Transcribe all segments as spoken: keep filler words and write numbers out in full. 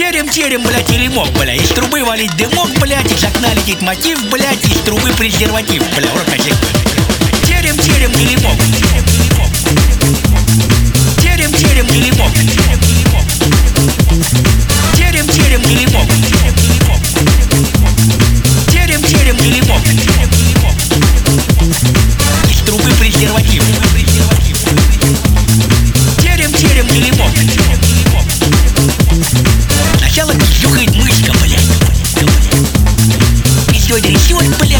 Терем-терем, блядь, или мог, бля. Из трубы валить дымок, блядь. Из окна летит мотив, блядь. Из трубы презерватив, бля. В рот на всех. Терем-терем, или мог. Терем-терем, или мог. Терем-терем, или мог. Терем-терем, или мог. Из трубы презерватив. Терем-терем, или мог. Сначала пиздюхает мышка, блядь. Пиздёй трясёт, блядь.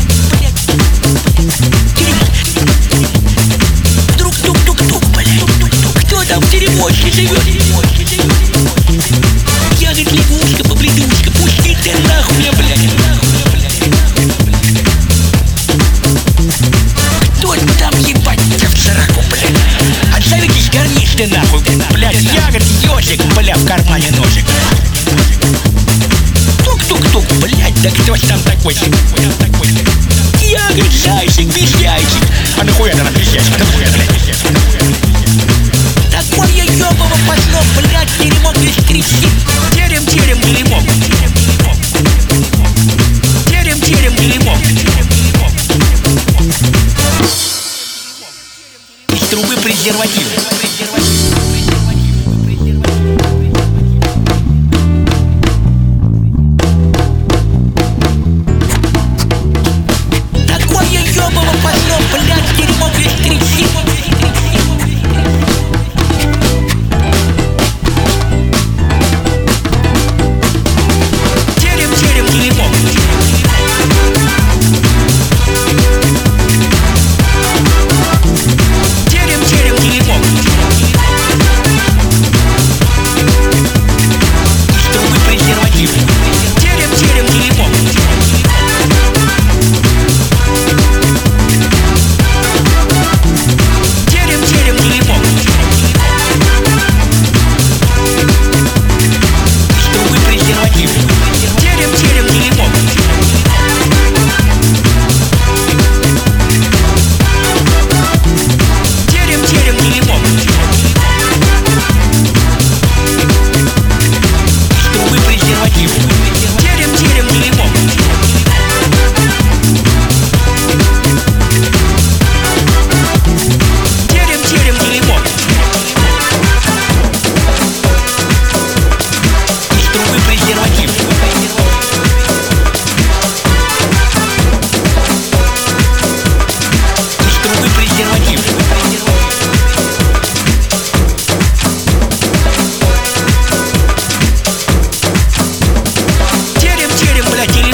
Вдруг тук-тук-тук, блядь. Кто там в теремочке живёт? Я, говорит, лягушка, побледушка. Пусти ты нахуй, блядь. Кто там, ебать, тебя в сраку, блядь? Отзовитесь, горнись ты нахуй, блядь. Я, говорит, ёжик, бля, в кармане ножик. Тук-тук-тук, блядь, да кто ж там такой? Я, говорит, зайчик, вещайчик. А нахуя ты нам вещайчик? Нахуя, блядь? Такой я ёбаво пошло, блядь, теремок весь трясти. Терем-терем, теремок. Терем-терем, теремок. Из трубы презерватив.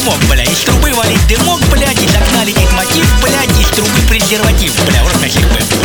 Из трубы валить дымок, блядь. Из окна летит мотив, блядь. Из трубы презерватив, бля, в рот на всех.